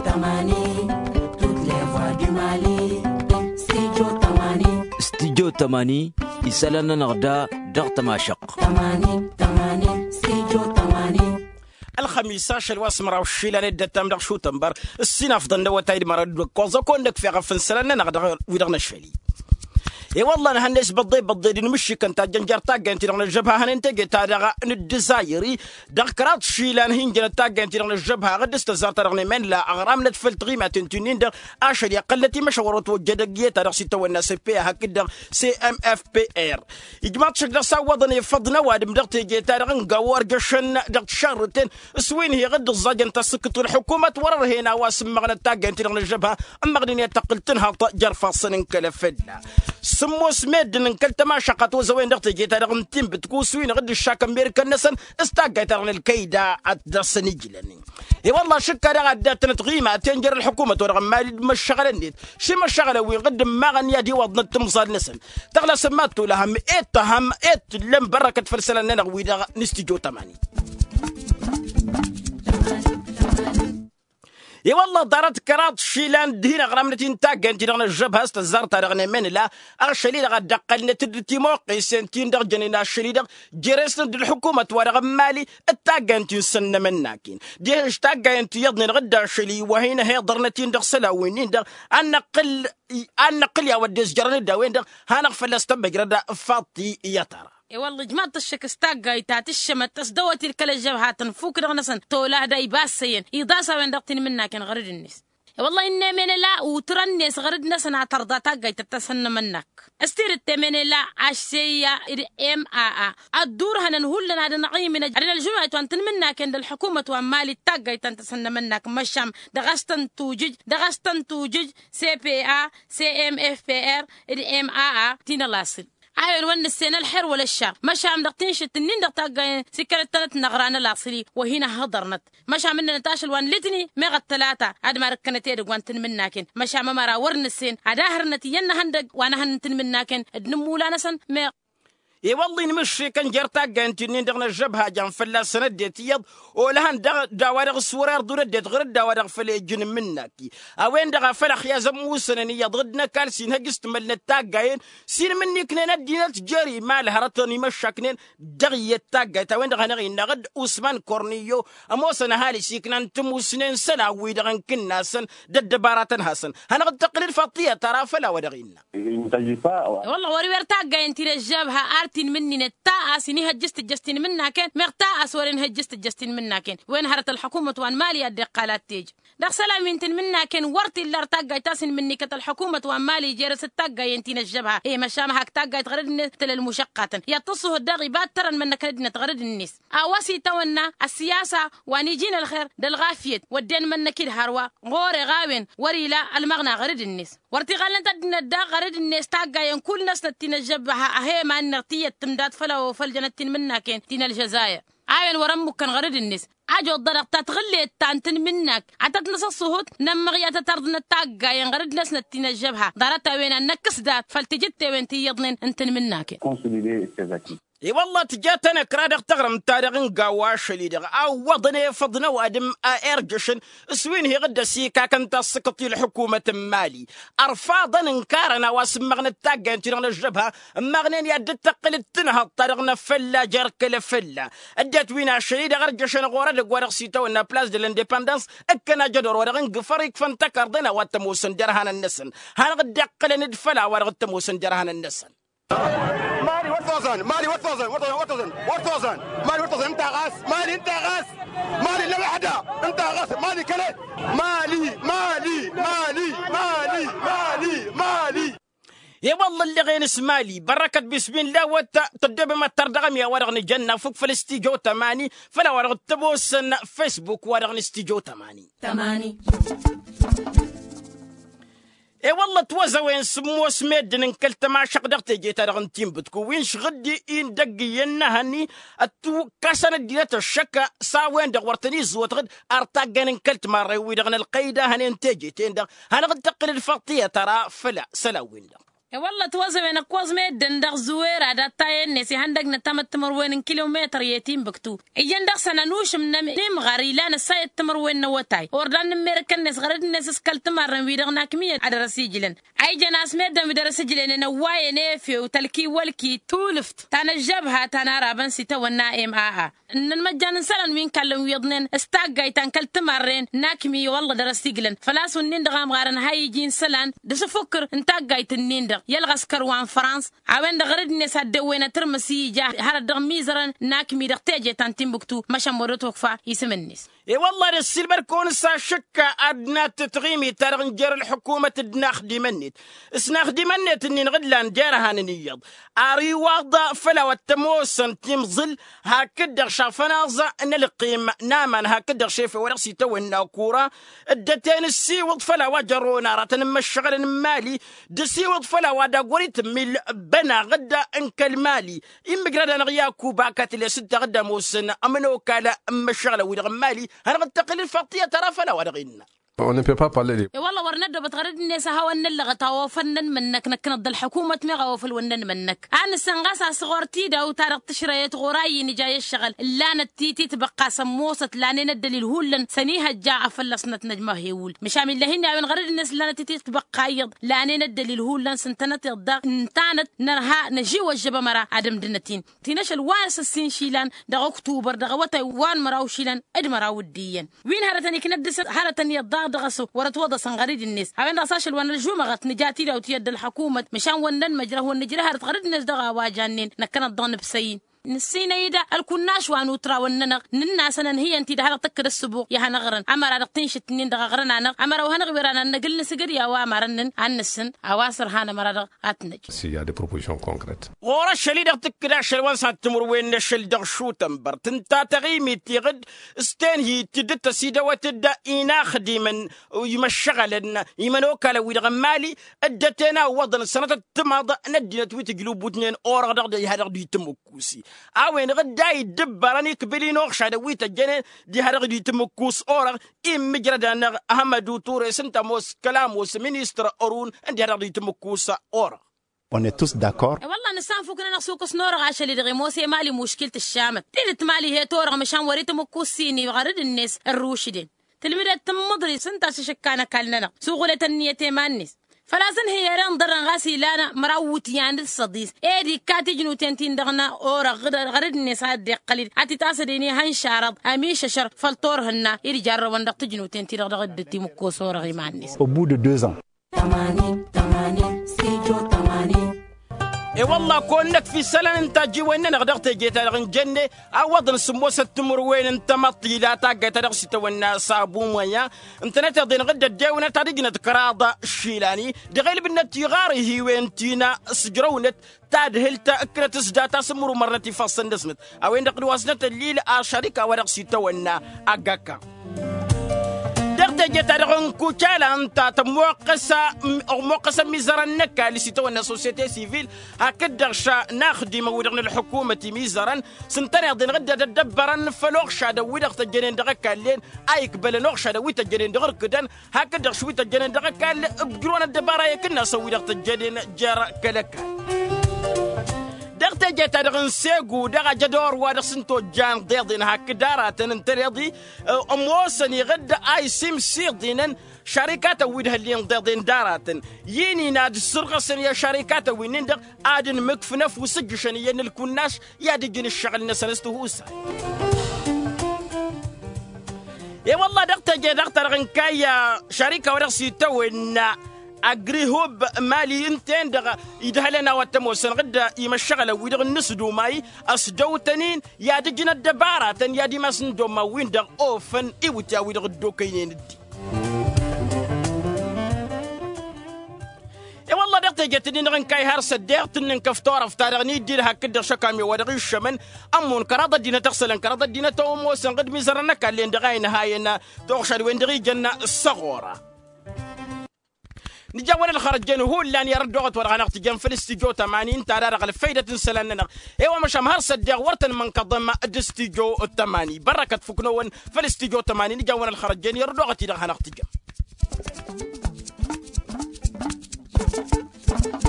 Tamani, toutes les voix du Mali. Studio Tamani. Studio Tamani, isalana narda dar tamashaq. Tamani, Tamani, Studio Tamani. الخميس الواس مرا وشيلاني دتام داك شو تنبر السين افضل نواتايد مرا كوزا كوندك في غفن سلنا نغدا ويدغنا شفلي اي والله انا هندس بضي نمشي كنت جنجر تاغ انت نغنا الجبهه هن انت تاع ندزايري دكرات شيلان هنجل تاغ انت نغنا الجبهه غدست زارت رغني من لا اغرام نتفلت غيمه تنتنين در اشري قلتي مشورت وجدقيه تاع سيتا والناس بي هكذا سي ام اف بي ار اجماع شكل ساوضني فضنا وادم دغت جي تاع غنقور قشن دغت شرتين سوين هي غد الزاجن تسكت الحكومه ورر هنا واسم مغنى تاغ انت نغنا الجبهه اما غني تقلتنها جرفا سنن كلفدنا سمو سميد نكلت ما شقت وزوين دغت جيت رغم تيم بتكون سوين غد الشاك امريكا نسن استاقيت رغم الكيدا ادرس نجلني اي والله شكا غدا تنتغيمه تنجر الحكومه ورغم ما مش شغل شي ما شغله وين قد ما غنيا دي وضن تمصال نسن تغلى سماتو لهم اتهم لم بركه فرسلنا نغوي نستيجو 8 اي والله دارت كرات شيلان دهنا غرامنتين تاغ انت نغنا الجبهه استزارت رغنا من لا ارشلي غدا قلنا تدتي موقي سنتين دغ جنينا شلي دغ جرسن الحكومه ورغ مالي التاغ انت سن مناكين دي تاغ انت يضن غدا شلي وهنا هي ضرنتين دغ سلاوين دغ انقل يا وديس جرن داوين دغ هانا فلست بقردا فاطي يا ترى اي والله جماعة الشك استاقاي تات الشمت تسدوت الكل الجبهات فوق دغنسن تولا داي باسين يضاسا وين دقتين منا كان غرد الناس والله إن من لا وترنس غرد نسنا ترضى تاقاي تتسن منك استير التمن لا عشية ام ا الدور هننهول لنا نعيم من على الجمعة وانتن منا كان الحكومة ومالي تاقاي تتسن منك مشام دغستن توجج سي بي ا سي ام اف بي ار ام ا تينا لاصل عاين ون السنة الحر ولا الشر مشى عم دقتين شتنين دقتاق سكرت تلت نغران الأصلي وهنا هضرنت مشى من نتاش الوان لتني مغة الثلاثة عاد ما ركنتي وانتن مناكن مشى ما مرا ورن السن عداهر نتين هندق وانا هنتن مناكن ادنمولا نسن ما اي والله نمشي كان جرتا كانتين دغنا الجبهه جان فلا سنه ديت يض ولهن دوارغ السورار دور ديت غير دوارغ فلي جن مناكي اوين دغ فلخ يا زموسن يضغدنا كالسين هجست ملنا تاغاين سين مني كنا ندينا تجاري مال هرتني مشاكنين دغي تاغا وين دغ نغي نغد عثمان كورنيو اموسن هالي سيكنا انتم سنين سنه ويدغن كنا سن ددباراتن حسن هنغد تقليل فطيه ترى فلا ودغينا والله وري تاغا انت الجبهه تين مني نتا سني هجست جستين منا كان مغتا اسورين هجست جستين منا كان وين هرت الحكومه وان مالي الدقالات تيج دخ سلام تين منا كان ورتي اللي تاسن مني كت الحكومه وان مالي جرس تاغا ينتين الجبهه اي مشامها تاغا تغرد تل المشقات يتصه الدغي باترن من كدنا تغرد الناس اواسي تونا السياسه وانيجينا الخير دلغافيت ودين من كيد هروا غوري غاوين وريلا المغنى غرد الناس ورتي غلنت الدا غرد الناس تاغا كل ناس تين الجبهه اهي ما نرتي تمداد فلا وفلجنتين منا كين تين الجزائر عاين ورمك كان غرد الناس اجو الضرق تتغلي تانتن منك عتت نص الصهود نمغي تتردن التاقا ينغرد ناس نتين الجبهه ضرتا وين النكس دات فلتجت وين تيضنن انتن منك اي والله تجاتنا كرادق تغرم تاريخ قواش اللي دغ او وضني فضنا وادم ارجشن سوين هي غدا سيكا كانت سقطي الحكومه مالي ارفاضا انكارنا واسم مغنى التاقا انت نغنى الجبهه مغنين يد تقل تنها طرقنا فلا جرك لفلا ادت وين الشريد غرجشن غورد غورق سيتو ان بلاس دي الانديبندنس اكنا جدور ورغن قفريك فانتكر دنا واتموسن جرهان النسن هان غدا قل ندفلا ورغ تموسن جرهان النسن مالي ورطوزن مالي انت غاس مالي لا وحده انت غاس مالي كله مالي يا والله اللي غير اسمالي بركة بسم الله تدب ما تردغم يا ورغني جنة فوق فلستيجو 8 فلا ورغ تبوسن فيسبوك ورغني استيجو 8 اي والله توزا وين سمو سميد نكلت ما شقدقت جيت رغن تيم بتكو وين شغدي ان دقي ينهني اتو كسن ديات الشكا سا وين دغورتني زوت غد ارتاق نكلت مره وين دغن القيده هن انتجيتين دغ هنغد تقل الفطيه ترى فلا سلا وين دغ والله توزمين كوز ميدن دغ زويرة دا تاين نسي هندق نتامت تمروين كيلومتر يتيم بكتو إيجان دغ سنانوش من نم غاري لانا سايد تمروين نواتاي وردان نميركن نس غرد نس سكال تمرن ويدغ ناكمية عدرسي جلن أي جناس ميدن ودرسي جلن نواي نيفي وتلكي والكي تولفت تانا الجبهة تانا رابن سيتا والنائم نمجان سلن وين كلم ويضنن استاقاي تانكل تمرن ناكمي والله درسي جلن فلاسو النندغام غارن هاي جين سلن دس فكر انتاقاي تنندغ يلغس كروان فرانس عوين دغرد الناس هدوين ترمسي جاه هردغ ميزرن ناكمي دغتاجي تانتيمبكتو مشا مرد وقفا يسم الناس اي والله السيلبر كون سا شكا ادنا تتغيمي ترغن جر الحكومة ناخدي منت اسناخدي منت اني نغدلان جارها نيض اري واضا فلا والتموسن تمظل هكذا شافنازا ان القيم ناما هكذا شيف ورقسي تونا كورة الدتين السيوض فلا وجرونا راتن مشغل مالي دسيوض فلا ودا قريت ميل بنا غدا انك المالي ام بقرا نغيا كوبا كاتلي ست غدا موسن امنو كالا مشغل ويدغمالي هل قد تقل الفطية ترى فلا ورغينا On ne peut pas parler de... والله ورنده بتغرد الناس هوا نلغة توافنن منك نكند الحكومة مغوفل ونن منك أنا السنغاس صغرتي دا وتارق تشريت غراي نجاي الشغل لانا التيتي تبقى سموسة لانين الدليل هولن سنيها جاء فلسنت نجمه يقول مشامل لهن عن غرد الناس لانا تيتي تبقى يض لانين الدليل هولن سنتنت يضا انتانت نرها نجي وجب مرا عدم دنتين تيناش الوارس السين شيلان دا اكتوبر دا غوتا وان مراو شيلان اد مراو الديين وين هرتني كندس هرتني يضا دغسو ورتوضا سنغريد الناس هاوين راساشل وانا الجمعة نجاتي لو تيد الحكومة مشان ونن مجره ونجره هرتغرد الناس دغا واجانين نكنا الضن بسين نسينا يدا الكناش وانو ترا وننغ نناسنا هي انتي ده تكر السبوق يا هنغرن امر رقتين شتنين دغ غرنا نغ امر وهنغبرنا نقل نسجر يا وامرن عنسن اواسر هانا مرد اتنج S'il y a des propositions concrètes. ورا الشلي دغ تكراش الوان ساتمر وين نشل دغ شو تنبر تنتا تغيمي تيغد استنهي تدت سيده وتدا اينا خديمن ويمشغلن يمنوكا لو يغمالي ادتنا وضن سنه تماض ندينا تويت قلوب وتنين اور دغ هذا دي تمكوسي اوين غداي دبراني كبلي نوخشا دويت الجنين دي هرغ دي تمكوس اورغ ام مجردان احمد توري سنتاموس كلاموس مينستر اورون دي هرغ دي تمكوس اورغ. On est tous d'accord. والله نسان فوقنا نسوق سنور عشان اللي دغيموسي مالي مشكلة الشامت تيلت مالي هي تورغ مشان وريت مكوسيني وغرد الناس الروشدين تلميذ تمضري سنتاش شكانا كالنا سوغلة النية مانس فلازم هي ران درن غاسي لانا مراوت يعني الصديس ايدي كاتي جنو تنتين دغنا اورا غرد الناس هادي قليل عتي تاسديني هنشارض اميش شر فلطورهن يري جار وندق تجنو تنتين دغ دتي مكوس اورا غي مع الناس Au bout de 2 ans. تمانين سيجو تمانين اي والله كونك في سلن انت جي وين نغدغت جيت على جنة اوضن سموسه تمر وين انت مطي لا تاقيت رقص تونا صابون ويا انت نتضين غد الداونه تريجنا كراضه الشيلاني دغيل بنت يغاري هي وين تينا سجرونت تادهل تاكل تسداتا سمر مرتي فصل نسمت او عندك واسنه الليل شركه ورقص تونا اغاكا جت على كوتشالا أنت موقسة ميزرانك اللي سيتونا سوسيتي سيفيل هكذا شا ناخدم ودغنا الحكومة ميزران سنتنا ضين غدا دبران فلوغشا دويدغ تجنين دغك اللين ايك بل نوغشا دوي تجنين دغر كدان هكذا شوي تجنين دغك بقرونا الدبارة يكنا سويدغ تجنين جرا كلك دغت جت دغن سيغو دغ جدور ودسنتو جان ديدين هكدارا تنتريضي اموسني غد اي سيم سيدين شركات ويدها اللي ديدين داراتن يني ناد السرقسن يا شركات وين دغ ادن مكفنف وسجشن ين الكناش يا دجن الشغل نسنستو هوسا يا والله دغت دغن كايا شركه ورسي تونا أجريهوب مالي انتين دغ يدهلنا وتموسن غدا يمشغل ويدغ النسدو ماي أصدو تنين يا دجنا الدبارة تن يا دي مسندو ما وين دغ أوفن إيوتا ويدغ الدوكيين الدي إي والله دغت جتني نغن كاي هرس الدغت نن كفتور فتارغني دير هكذا شكامي ودغ الشمن أمون كراضة دينا تغسلن كراضة دينا توموسن غد ميزرنا كالين دغاين هاينا توغشل وين دغي جنة الصغورة نجاونا الخرجين هو اللي يردوغت ورغنا اختجام في الاستيجو 80 تارارغ الفايدة سلاننا ايوا مش مهار صدق ورتن من قدم الاستيجو 80 بركة فكنون في الاستيجو 80 نجاونا الخرجين يردوغت يرغنا اختجام